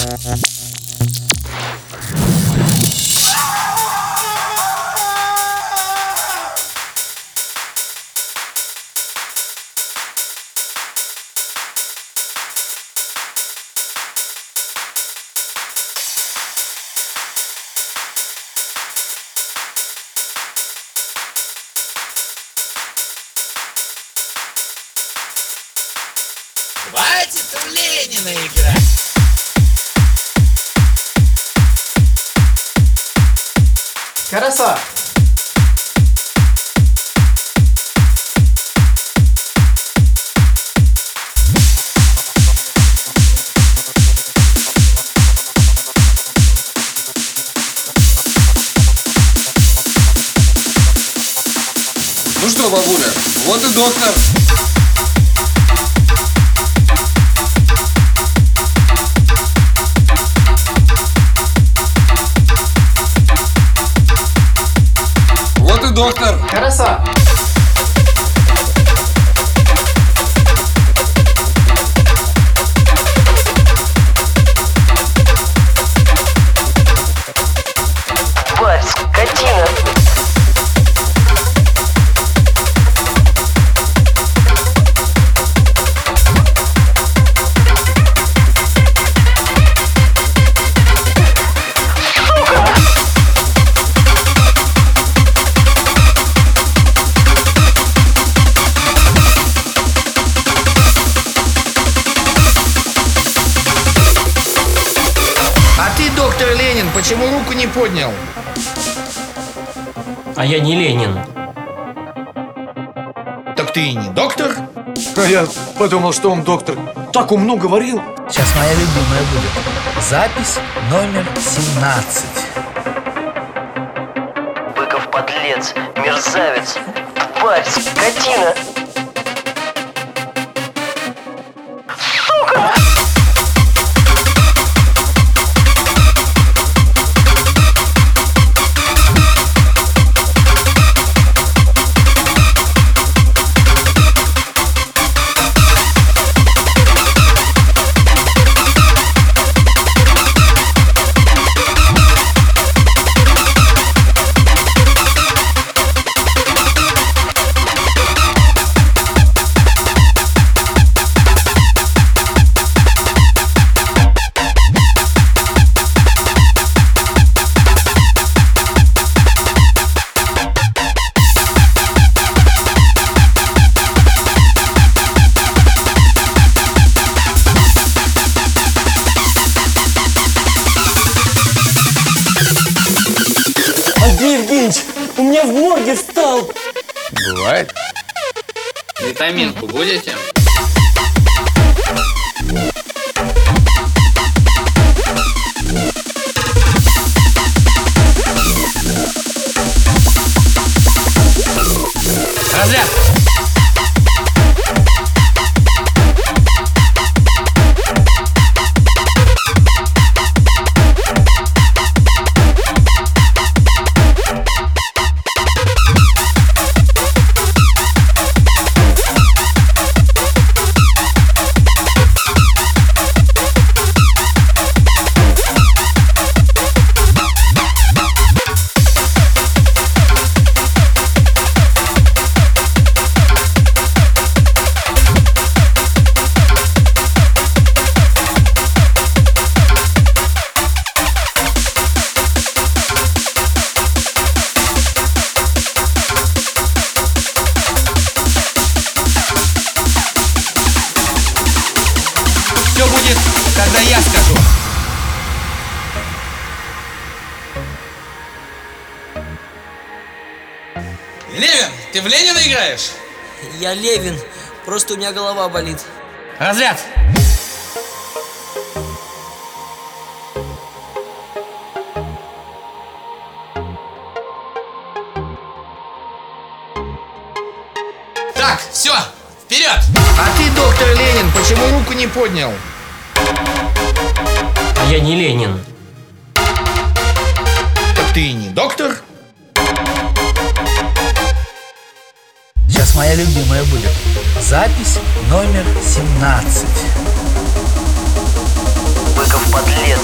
Хватит в Ленина играть! Хорошо. Ну что, бабуля, вот и доктор. Вот и доктор. Хорошо. Тварь, скотина! А ты, доктор Ленин, почему руку не поднял? А я не Ленин. Так ты и не доктор? А я подумал, что он доктор. Так умно говорил. Сейчас моя любимая будет. Запись номер 17. Быков подлец, мерзавец, тварь, скотина! Андрей Евгеньевич, у меня в морге встал. Бывает. Витаминку будете? Разряд! Все будет, когда я скажу. Левин, ты в Ленина играешь? Я Левин, просто у меня голова болит. Разряд! Так, все, вперед! А ты, доктор Ленин, почему руку не поднял? А я не Ленин. Так ты и не доктор? Сейчас моя любимая будет. Запись номер 17. Быков подлец,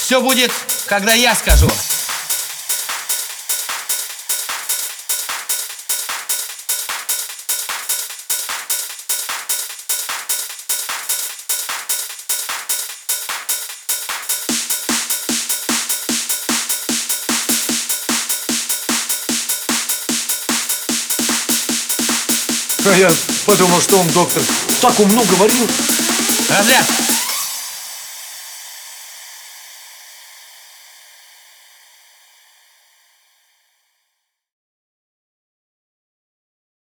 Все будет, когда я скажу. А я подумал, что он доктор. Так умно говорил. Разряд.